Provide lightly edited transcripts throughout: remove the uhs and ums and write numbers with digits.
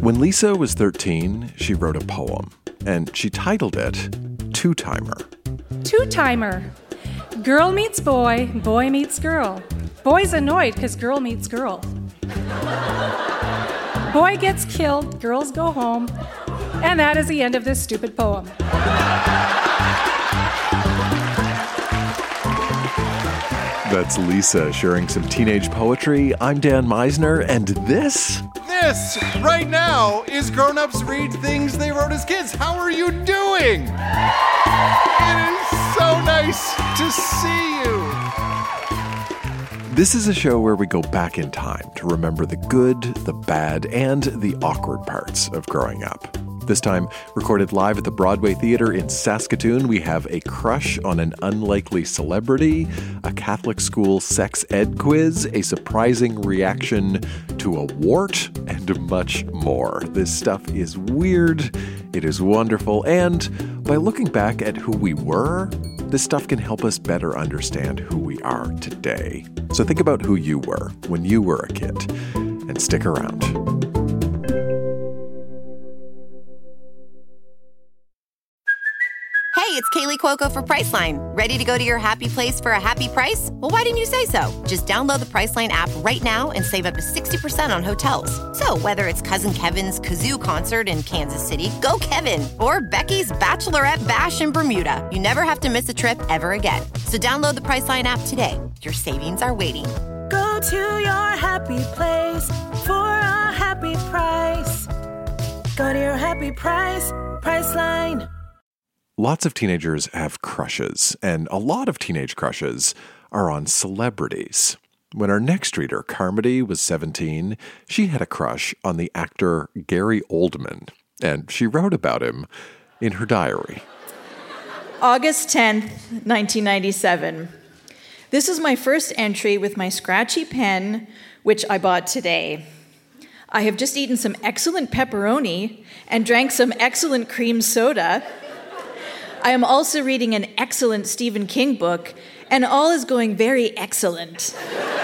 When Lisa was 13, she wrote a poem, and she titled it Two-Timer. Two-timer. Girl meets boy, boy meets girl. Boy's annoyed because girl meets girl. Boy gets killed, girls go home, and that is the end of this stupid poem. That's Lisa sharing some teenage poetry. I'm Dan Meisner, and this right now is Grown Ups Read Things They Wrote as Kids. How are you doing? It is so nice to see you. This is a show where we go back in time to remember the good, the bad, and the awkward parts of growing up. This time, recorded live at the Broadway Theatre in Saskatoon, we have a crush on an unlikely celebrity, a Catholic school sex ed quiz, a surprising reaction to a wart, and much more. This stuff is weird, it is wonderful, and by looking back at who we were, this stuff can help us better understand who we are today. So think about who you were when you were a kid, and stick around. Hey, it's Kaylee Cuoco for Priceline. Ready to go to your happy place for a happy price? Well, why didn't you say so? Just download the Priceline app right now and save up to 60% on hotels. So whether it's Cousin Kevin's Kazoo Concert in Kansas City, go Kevin, or Becky's Bachelorette Bash in Bermuda, you never have to miss a trip ever again. So download the Priceline app today. Your savings are waiting. Go to your happy place for a happy price. Go to your happy price, Priceline. Lots of teenagers have crushes, and a lot of teenage crushes are on celebrities. When our next reader, Carmody, was 17, she had a crush on the actor Gary Oldman, and she wrote about him in her diary. August 10th, 1997. This is my first entry with my scratchy pen, which I bought today. I have just eaten some excellent pepperoni and drank some excellent cream soda. I am also reading an excellent Stephen King book, and all is going very excellent.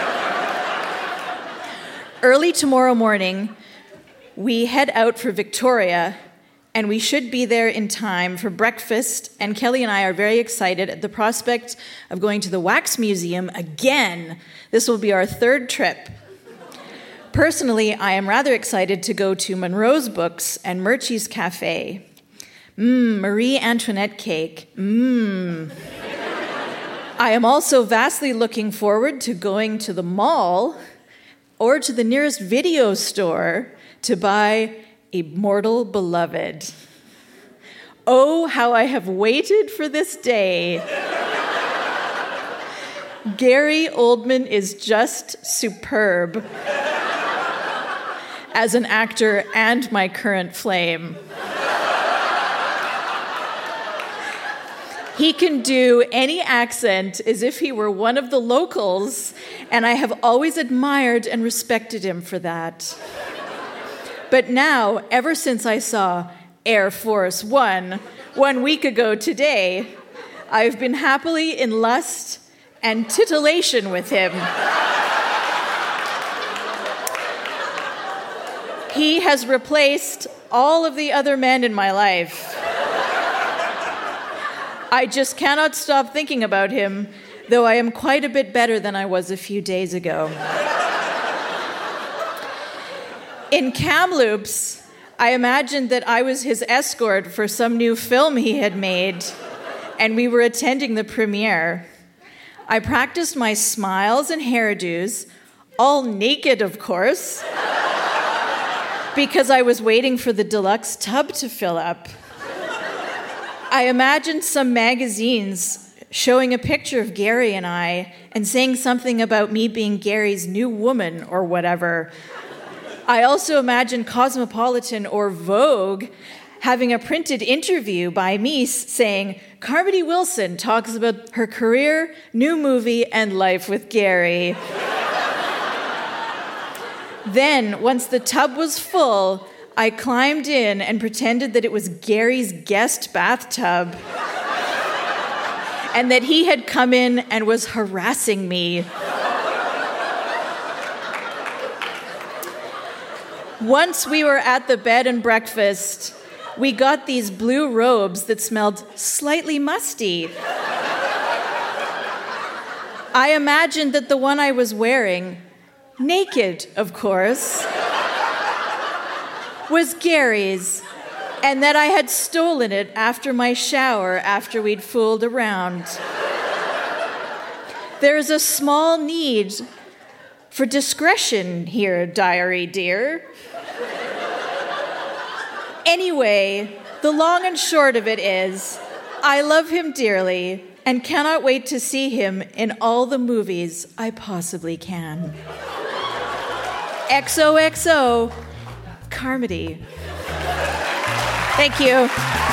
Early tomorrow morning, we head out for Victoria, and we should be there in time for breakfast, and Kelly and I are very excited at the prospect of going to the Wax Museum again. This will be our third trip. Personally, I am rather excited to go to Monroe's Books and Murchie's Cafe. Marie Antoinette cake. I am also vastly looking forward to going to the mall or to the nearest video store to buy A Mortal Beloved. Oh, how I have waited for this day. Gary Oldman is just superb as an actor and my current flame. He can do any accent as if he were one of the locals, and I have always admired and respected him for that. But now, ever since I saw Air Force One 1 week ago today, I've been happily in lust and titillation with him. He has replaced all of the other men in my life. I just cannot stop thinking about him, though I am quite a bit better than I was a few days ago. In Kamloops, I imagined that I was his escort for some new film he had made, and we were attending the premiere. I practiced my smiles and hairdos, all naked, of course, because I was waiting for the deluxe tub to fill up. I imagined some magazines showing a picture of Gary and I and saying something about me being Gary's new woman or whatever. I also imagined Cosmopolitan or Vogue having a printed interview by me saying, Carmody Wilson talks about her career, new movie, and life with Gary. Then, once the tub was full, I climbed in and pretended that it was Gary's guest bathtub and that he had come in and was harassing me. Once we were at the bed and breakfast, we got these blue robes that smelled slightly musty. I imagined that the one I was wearing, naked, of course, was Gary's, and that I had stolen it after my shower after we'd fooled around. There's a small need for discretion here, diary dear. Anyway, the long and short of it is, I love him dearly and cannot wait to see him in all the movies I possibly can. XOXO, Carmody. Thank you.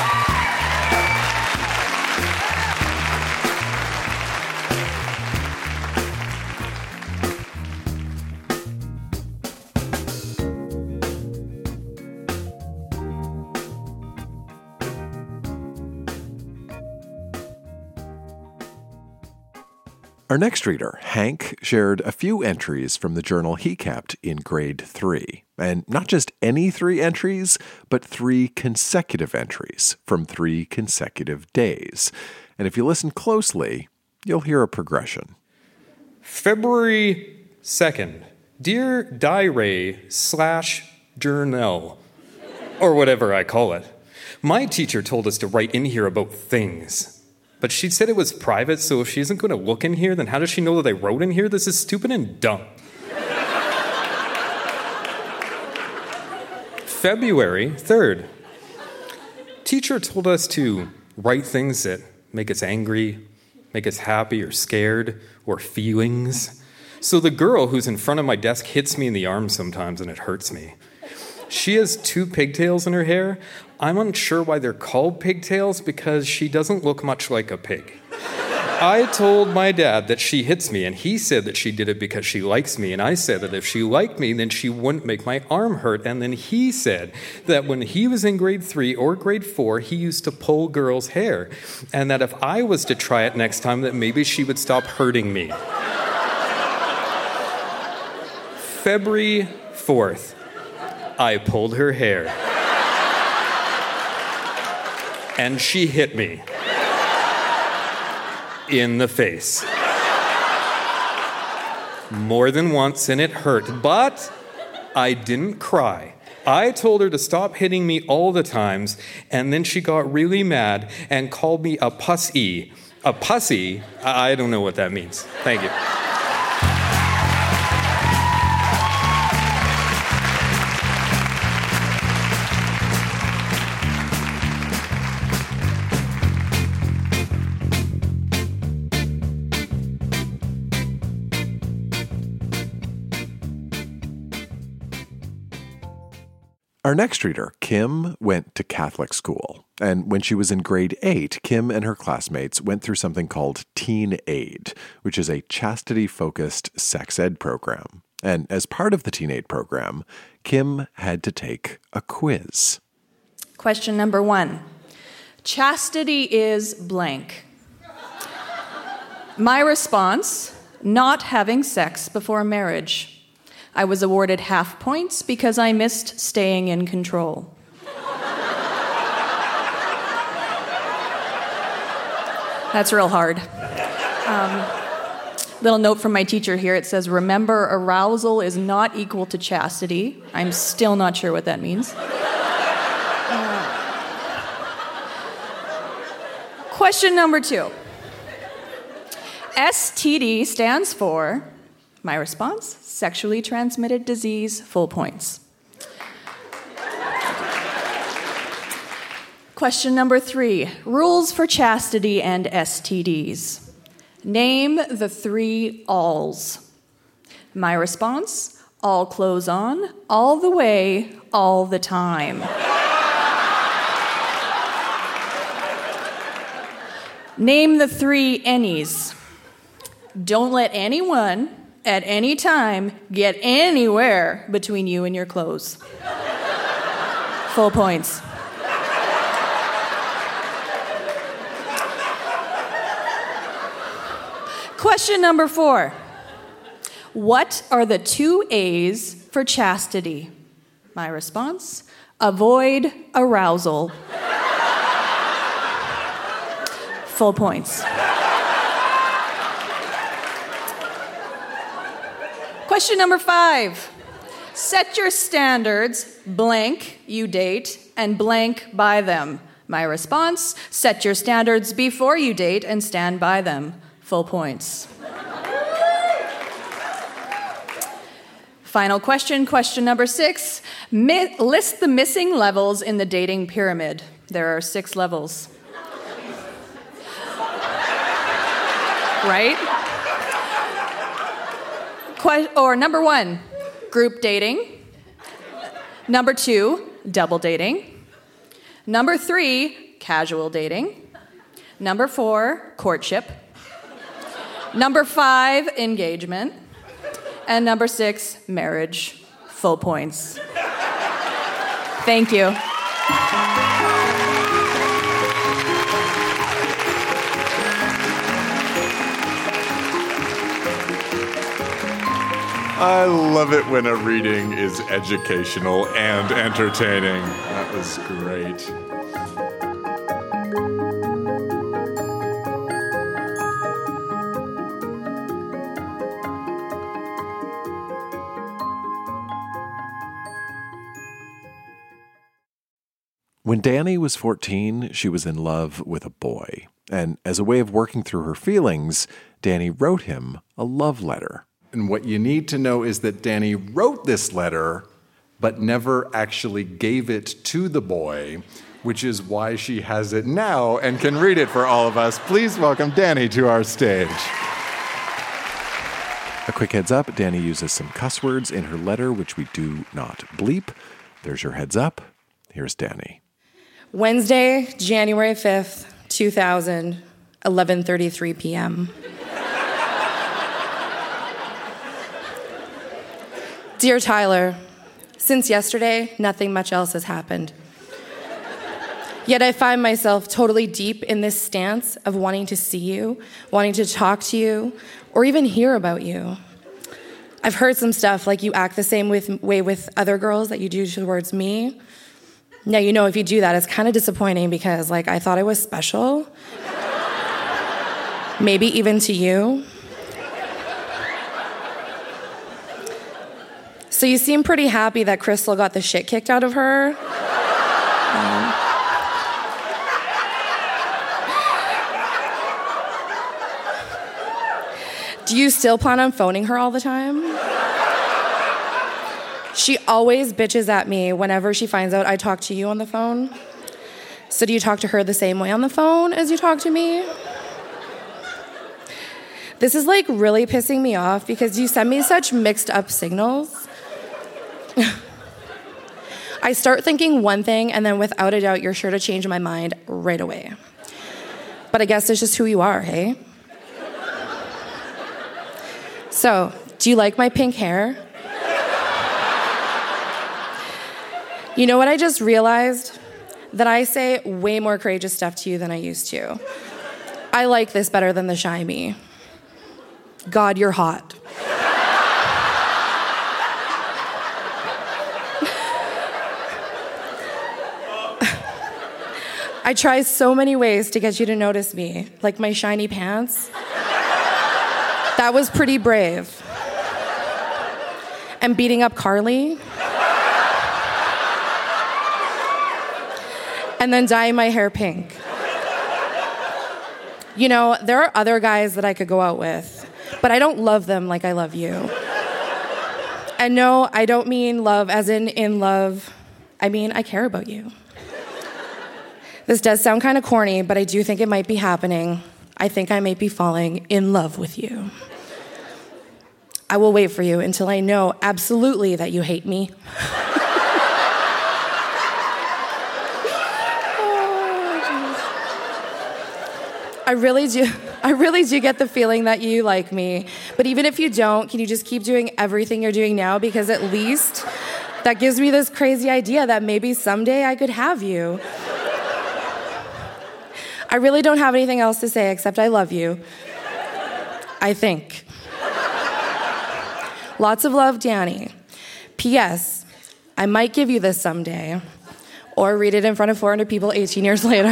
Our next reader, Hank, shared a few entries from the journal he kept in grade 3. And not just any 3 entries, but 3 consecutive entries from 3 consecutive days. And if you listen closely, you'll hear a progression. February 2nd. Dear Diary/Journal, or whatever I call it. My teacher told us to write in here about things. But she said it was private, so if she isn't going to look in here, then how does she know that I wrote in here? This is stupid and dumb. February 3rd. Teacher told us to write things that make us angry, make us happy or scared, or feelings. So the girl who's in front of my desk hits me in the arm sometimes and it hurts me. She has 2 pigtails in her hair. I'm unsure why they're called pigtails because she doesn't look much like a pig. I told my dad that she hits me, and he said that she did it because she likes me, and I said that if she liked me, then she wouldn't make my arm hurt, and then he said that when he was in grade 3 or grade 4, he used to pull girls' hair, and that if I was to try it next time, that maybe she would stop hurting me. February 4th. I pulled her hair. And she hit me. In the face. More than once, and it hurt. But I didn't cry. I told her to stop hitting me all the times, and then she got really mad and called me a pussy. A pussy? I don't know what that means. Thank you. Our next reader, Kim, went to Catholic school. And when she was in grade 8, Kim and her classmates went through something called Teen Aid, which is a chastity-focused sex ed program. And as part of the Teen Aid program, Kim had to take a quiz. Question number 1. Chastity is blank. My response, not having sex before marriage. I was awarded half points because I missed staying in control. That's real hard. Little note from my teacher here. It says, remember, arousal is not equal to chastity. I'm still not sure what that means. Question number 2. STD stands for, my response, sexually transmitted disease, full points. Question number 3, rules for chastity and STDs. Name the 3 alls. My response, all clothes on, all the way, all the time. Name the 3 any's. Don't let anyone at any time get anywhere between you and your clothes. Full points. Question number 4. What are the 2 A's for chastity? My response, avoid arousal. Full points. Question number 5. Set your standards, blank, you date, and blank by them. My response, set your standards before you date and stand by them. Full points. Final question, question number 6. List the missing levels in the dating pyramid. There are 6 levels. Right? Number 1, group dating. Number 2, double dating. Number 3, casual dating. Number 4, courtship. Number 5, engagement. And number 6, marriage. Full points. Thank you. I love it when a reading is educational and entertaining. That was great. When Danny was 14, she was in love with a boy. And as a way of working through her feelings, Danny wrote him a love letter. And what you need to know is that Danny wrote this letter, but never actually gave it to the boy, which is why she has it now and can read it for all of us. Please welcome Danny to our stage. A quick heads up, Danny uses some cuss words in her letter, which we do not bleep. There's your heads up. Here's Danny. Wednesday, January 5th, 2000, 11:33 p.m. Dear Tyler, since yesterday, nothing much else has happened. Yet I find myself totally deep in this stance of wanting to see you, wanting to talk to you, or even hear about you. I've heard some stuff like you act the same way with other girls that you do towards me. Now, you know, if you do that, it's kind of disappointing because, I thought I was special. Maybe even to you. So you seem pretty happy that Crystal got the shit kicked out of her. Do you still plan on phoning her all the time? She always bitches at me whenever she finds out I talk to you on the phone. So do you talk to her the same way on the phone as you talk to me? This is really pissing me off because you send me such mixed up signals. I start thinking one thing and then without a doubt you're sure to change my mind right away. But I guess it's just who you are, hey? So, do you like my pink hair? You know what I just realized? That I say way more courageous stuff to you than I used to. I like this better than the shy me. God, you're hot. I try so many ways to get you to notice me, like my shiny pants. That was pretty brave. And beating up Carly. And then dyeing my hair pink. You know, there are other guys that I could go out with, but I don't love them like I love you. And no, I don't mean love as in love. I mean, I care about you. This does sound kind of corny, but I do think it might be happening. I think I might be falling in love with you. I will wait for you until I know absolutely that you hate me. I really do get the feeling that you like me. But even if you don't, can you just keep doing everything you're doing now? Because at least that gives me this crazy idea that maybe someday I could have you. I really don't have anything else to say except I love you. I think. Lots of love, Danny. P.S. I might give you this someday, or read it in front of 400 people 18 years later.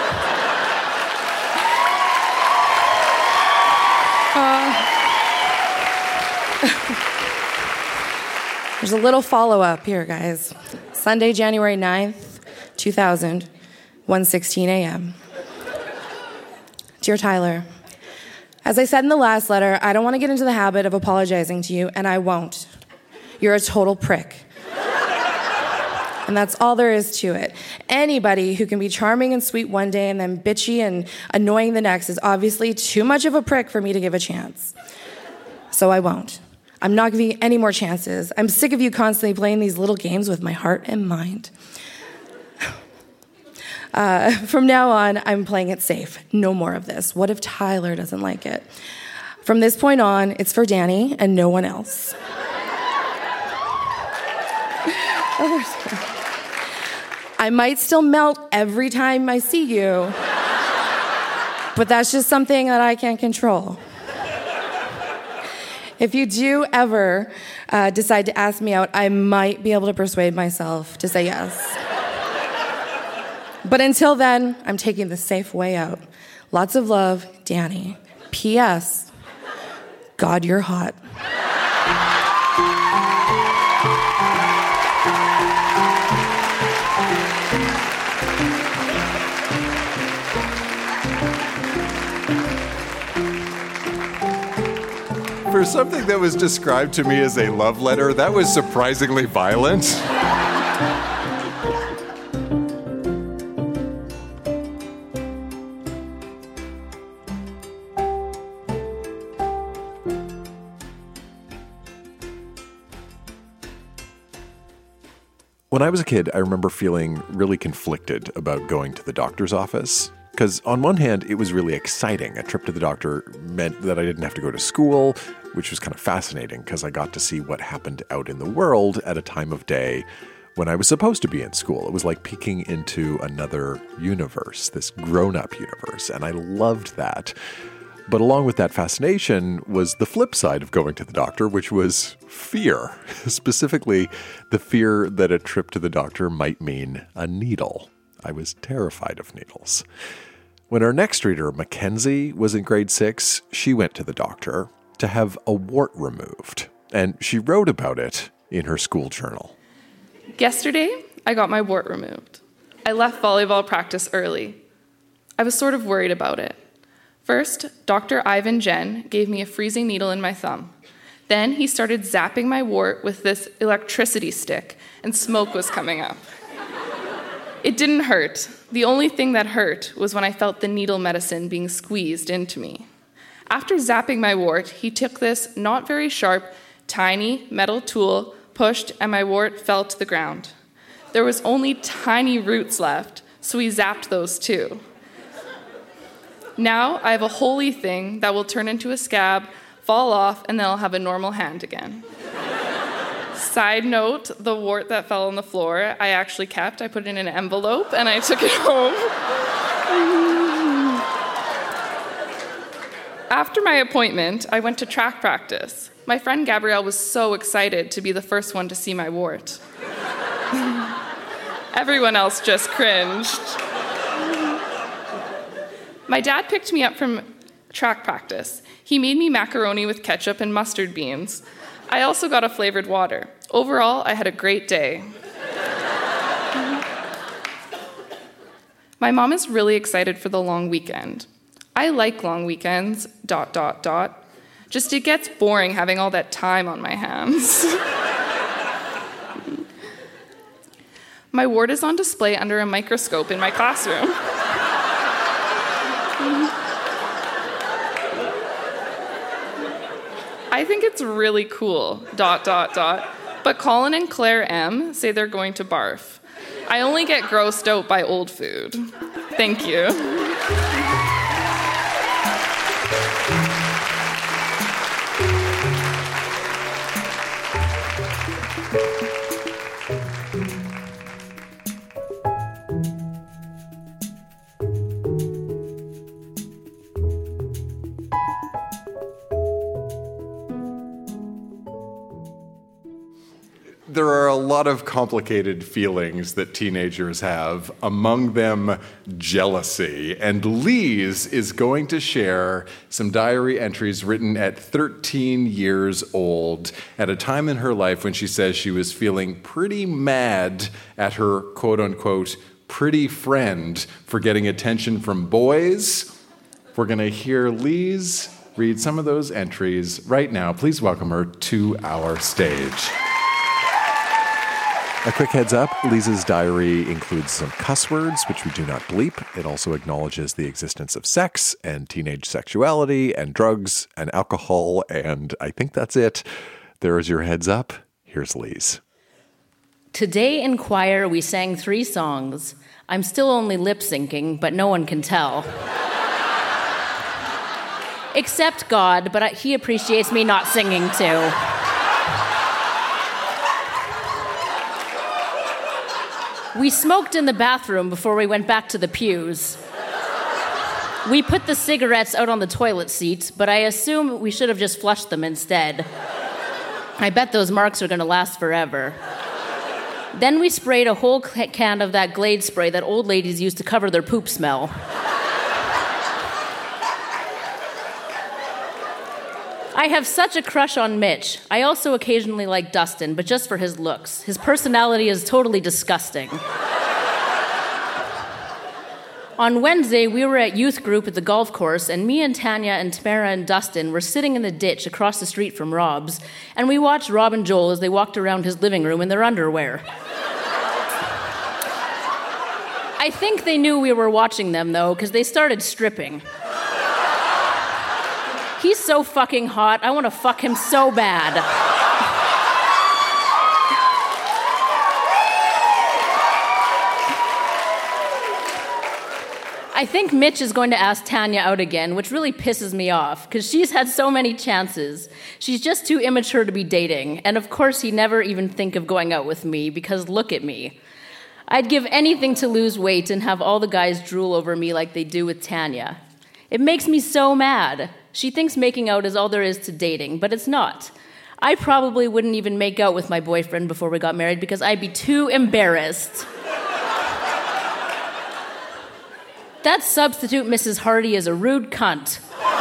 There's a little follow-up here, guys. Sunday, January 9th, 2000, 1:16 a.m. Dear Tyler, as I said in the last letter, I don't want to get into the habit of apologizing to you, and I won't. You're a total prick. And that's all there is to it. Anybody who can be charming and sweet one day and then bitchy and annoying the next is obviously too much of a prick for me to give a chance. So I won't. I'm not giving you any more chances. I'm sick of you constantly playing these little games with my heart and mind. From now on, I'm playing it safe. No more of this. What if Tyler doesn't like it? From this point on, it's for Danny and no one else. I might still melt every time I see you, but that's just something that I can't control. If you do ever decide to ask me out, I might be able to persuade myself to say yes. But until then, I'm taking the safe way out. Lots of love, Danny. P.S. God, you're hot. For something that was described to me as a love letter, that was surprisingly violent. When I was a kid, I remember feeling really conflicted about going to the doctor's office. Because on one hand, it was really exciting. A trip to the doctor meant that I didn't have to go to school, which was kind of fascinating because I got to see what happened out in the world at a time of day when I was supposed to be in school. It was like peeking into another universe, this grown-up universe, and I loved that. But along with that fascination was the flip side of going to the doctor, which was fear. Specifically, the fear that a trip to the doctor might mean a needle. I was terrified of needles. When our next reader, Mackenzie, was in grade 6, she went to the doctor to have a wart removed, and she wrote about it in her school journal. Yesterday, I got my wart removed. I left volleyball practice early. I was sort of worried about it. First, Dr. Ivan Jen gave me a freezing needle in my thumb. Then he started zapping my wart with this electricity stick, and smoke was coming up. It didn't hurt. The only thing that hurt was when I felt the needle medicine being squeezed into me. After zapping my wart, he took this not very sharp, tiny metal tool, pushed, and my wart fell to the ground. There was only tiny roots left, so he zapped those too. Now I have a holy thing that will turn into a scab, fall off, and then I'll have a normal hand again. Side note, the wart that fell on the floor, I actually kept. I put it in an envelope, and I took it home. After my appointment, I went to track practice. My friend Gabrielle was so excited to be the first one to see my wart. Everyone else just cringed. My dad picked me up from track practice. He made me macaroni with ketchup and mustard beans. I also got a flavored water. Overall, I had a great day. My mom is really excited for the long weekend. I like long weekends, ... Just it gets boring having all that time on my hands. My wart is on display under a microscope in my classroom. I think it's really cool, ... But Colin and Claire M. say they're going to barf. I only get grossed out by old food. Thank you. There are a lot of complicated feelings that teenagers have, among them jealousy. And Lise is going to share some diary entries written at 13 years old, at a time in her life when she says she was feeling pretty mad at her quote-unquote pretty friend for getting attention from boys. We're going to hear Lise read some of those entries right now. Please welcome her to our stage. A quick heads up, Lisa's diary includes some cuss words, which we do not bleep. It also acknowledges the existence of sex and teenage sexuality and drugs and alcohol, and I think that's it. There is your heads up. Here's Lise. Today in choir we sang 3 songs. I'm still only lip syncing, but no one can tell. Except God, but he appreciates me not singing too. We smoked in the bathroom before we went back to the pews. We put the cigarettes out on the toilet seat, but I assume we should have just flushed them instead. I bet those marks are going to last forever. Then we sprayed a whole can of that Glade spray that old ladies use to cover their poop smell. I have such a crush on Mitch. I also occasionally like Dustin, but just for his looks. His personality is totally disgusting. On Wednesday, we were at youth group at the golf course, and me and Tanya and Tamara and Dustin were sitting in the ditch across the street from Rob's, and we watched Rob and Joel as they walked around his living room in their underwear. I think they knew we were watching them, though, because they started stripping. He's so fucking hot. I want to fuck him so bad. I think Mitch is going to ask Tanya out again, which really pisses me off, because she's had so many chances. She's just too immature to be dating, and of course he'd never even think of going out with me, because look at me. I'd give anything to lose weight and have all the guys drool over me like they do with Tanya. It makes me so mad. She thinks making out is all there is to dating, but it's not. I probably wouldn't even make out with my boyfriend before we got married because I'd be too embarrassed. That substitute Mrs. Hardy is a rude cunt.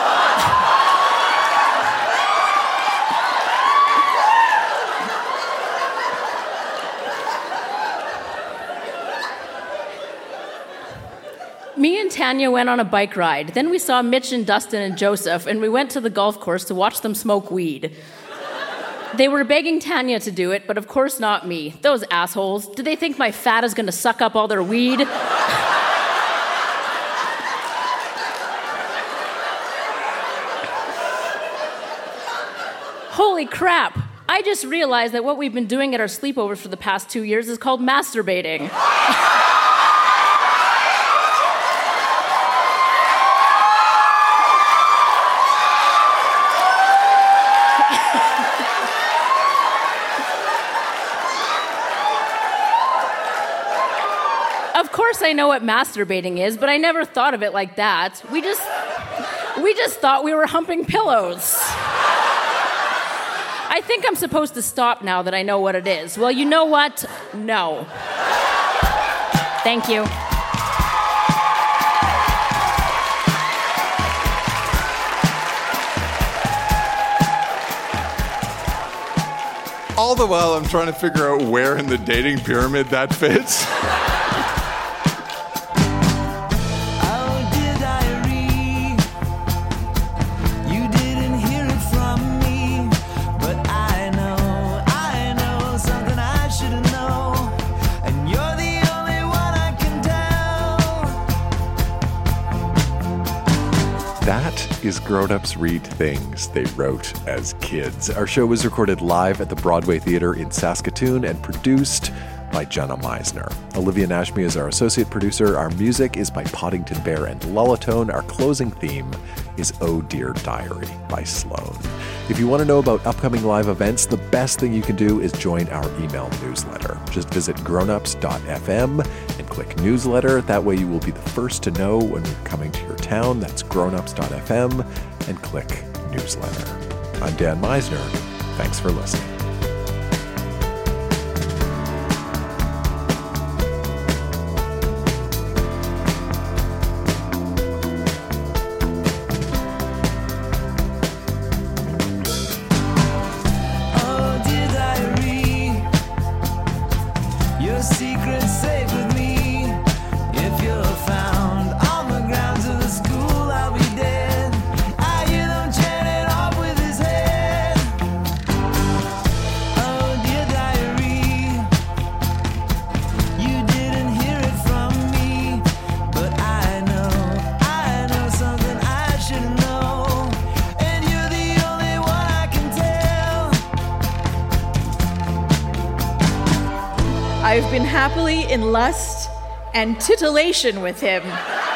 Me and Tanya went on a bike ride. Then we saw Mitch and Dustin and Joseph, and we went to the golf course to watch them smoke weed. They were begging Tanya to do it, but of course not me. Those assholes. Do they think my fat is going to suck up all their weed? Holy crap. I just realized that what we've been doing at our sleepovers for the past 2 years is called masturbating. Of course I know what masturbating is, but I never thought of it like that. We just thought we were humping pillows. I think I'm supposed to stop now that I know what it is. Well, you know what? No. Thank you. All the while, I'm trying to figure out where in the dating pyramid that fits. That is Grown Ups Read Things They Wrote as Kids. Our show was recorded live at the Broadway Theater in Saskatoon and produced by Jenna Meisner. Olivia Nashmi is our associate producer. Our music is by Poddington Bear and Lullatone. Our closing theme is Oh Dear Diary by Sloan. If you want to know about upcoming live events, the best thing you can do is join our email newsletter. Just visit grownups.fm and click newsletter. That way you will be the first to know when we're coming to your town. That's grownups.fm and click newsletter. I'm Dan Meisner. Thanks for listening. I've been happily in lust and titillation with him.